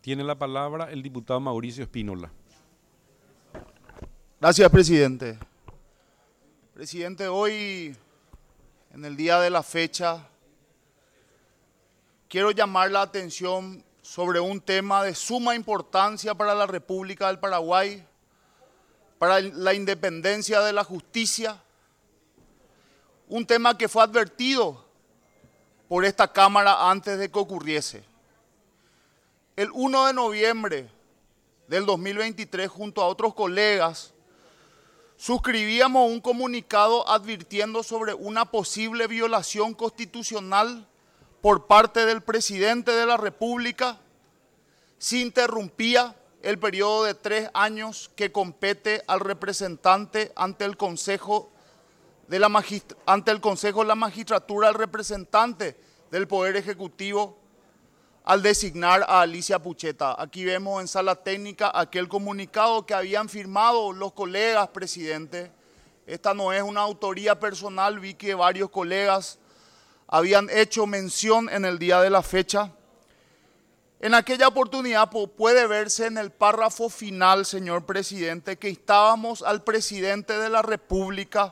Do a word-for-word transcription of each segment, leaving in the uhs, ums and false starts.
Tiene la palabra el diputado Mauricio Espínola. Gracias, presidente. Presidente, hoy, en el día de la fecha, quiero llamar la atención sobre un tema de suma importancia para la República del Paraguay, para la independencia de la justicia, un tema que fue advertido por esta Cámara antes de que ocurriese. El primero de noviembre del dos mil veintitrés, junto a otros colegas, suscribíamos un comunicado advirtiendo sobre una posible violación constitucional por parte del presidente de la República si interrumpía el periodo de tres años que compete al representante ante el Consejo de la Magist- ante el Consejo de la Magistratura, al representante del Poder Ejecutivo, al designar a Alicia Pucheta. Aquí vemos en sala técnica aquel comunicado que habían firmado los colegas, presidente. Esta no es una autoría personal, vi que varios colegas habían hecho mención en el día de la fecha. En aquella oportunidad puede verse en el párrafo final, señor presidente, que instábamos al presidente de la República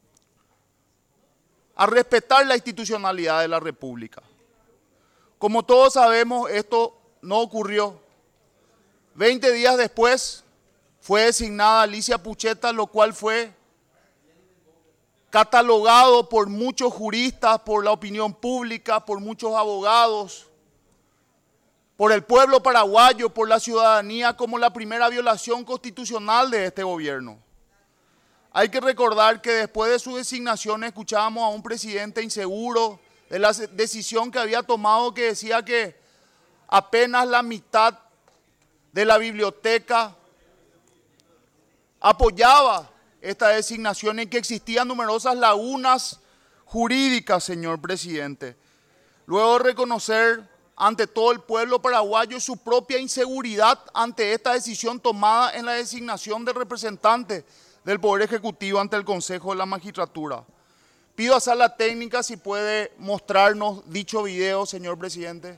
a respetar la institucionalidad de la República. Como todos sabemos, esto no ocurrió. Veinte días después fue designada Alicia Pucheta, lo cual fue catalogado por muchos juristas, por la opinión pública, por muchos abogados, por el pueblo paraguayo, por la ciudadanía, como la primera violación constitucional de este gobierno. Hay que recordar que después de su designación escuchábamos a un presidente inseguro de la decisión que había tomado, que decía que apenas la mitad de la biblioteca apoyaba esta designación y que existían numerosas lagunas jurídicas, señor presidente. Luego de reconocer ante todo el pueblo paraguayo su propia inseguridad ante esta decisión tomada en la designación de representante del Poder Ejecutivo ante el Consejo de la Magistratura. Pido a sala técnica si puede mostrarnos dicho video, señor presidente.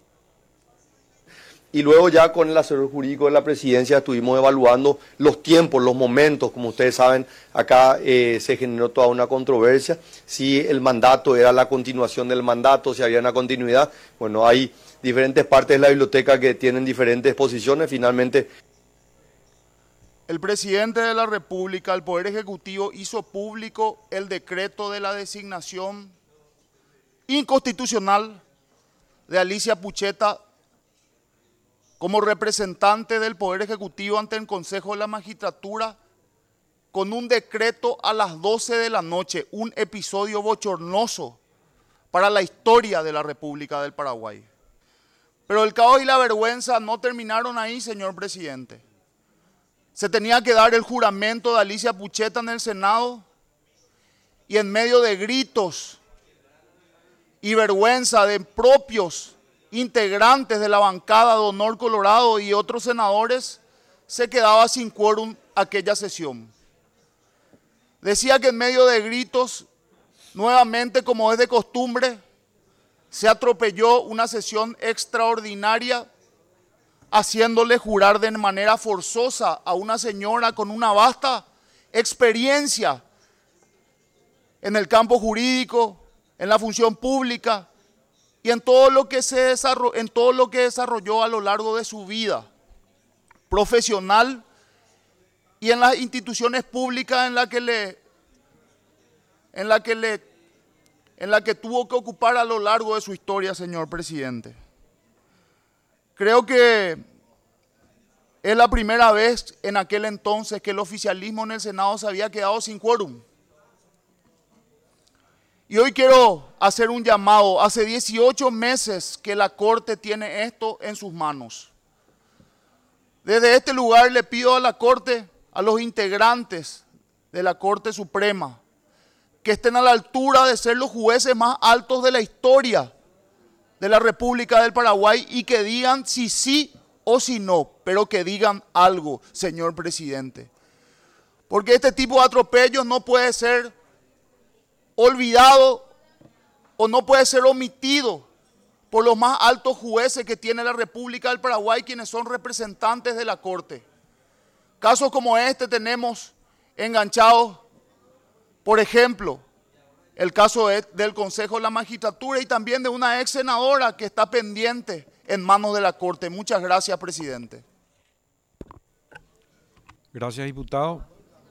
Y luego ya con el asesor jurídico de la presidencia estuvimos evaluando los tiempos, los momentos. Como ustedes saben, acá eh, se generó toda una controversia, si el mandato era la continuación del mandato, si había una continuidad. Bueno, hay diferentes partes de la biblioteca que tienen diferentes posiciones. Finalmente, el presidente de la República, el Poder Ejecutivo, hizo público el decreto de la designación inconstitucional de Alicia Pucheta como representante del Poder Ejecutivo ante el Consejo de la Magistratura, con un decreto a las doce de la noche, un episodio bochornoso para la historia de la República del Paraguay. Pero el caos y la vergüenza no terminaron ahí, señor presidente. Se tenía que dar el juramento de Alicia Pucheta en el Senado y en medio de gritos y vergüenza de propios integrantes de la bancada de Honor Colorado y otros senadores, se quedaba sin quórum aquella sesión. Decía que en medio de gritos, nuevamente como es de costumbre, se atropelló una sesión extraordinaria, haciéndole jurar de manera forzosa a una señora con una vasta experiencia en el campo jurídico, en la función pública y en todo lo que se desarrolló, en todo lo que desarrolló a lo largo de su vida profesional y en las instituciones públicas en la que le en la que le en la que tuvo que ocupar a lo largo de su historia, señor presidente. Creo que es la primera vez en aquel entonces que el oficialismo en el Senado se había quedado sin quórum. Y hoy quiero hacer un llamado. Hace dieciocho meses que la Corte tiene esto en sus manos. Desde este lugar le pido a la Corte, a los integrantes de la Corte Suprema, que estén a la altura de ser los jueces más altos de la historia de la República del Paraguay y que digan si sí o si no, pero que digan algo, señor presidente. Porque este tipo de atropellos no puede ser olvidado o no puede ser omitido por los más altos jueces que tiene la República del Paraguay, quienes son representantes de la Corte. Casos como este tenemos enganchados, por ejemplo, el caso del Consejo de la Magistratura y también de una ex senadora que está pendiente en manos de la Corte. Muchas gracias, presidente. Gracias, diputado.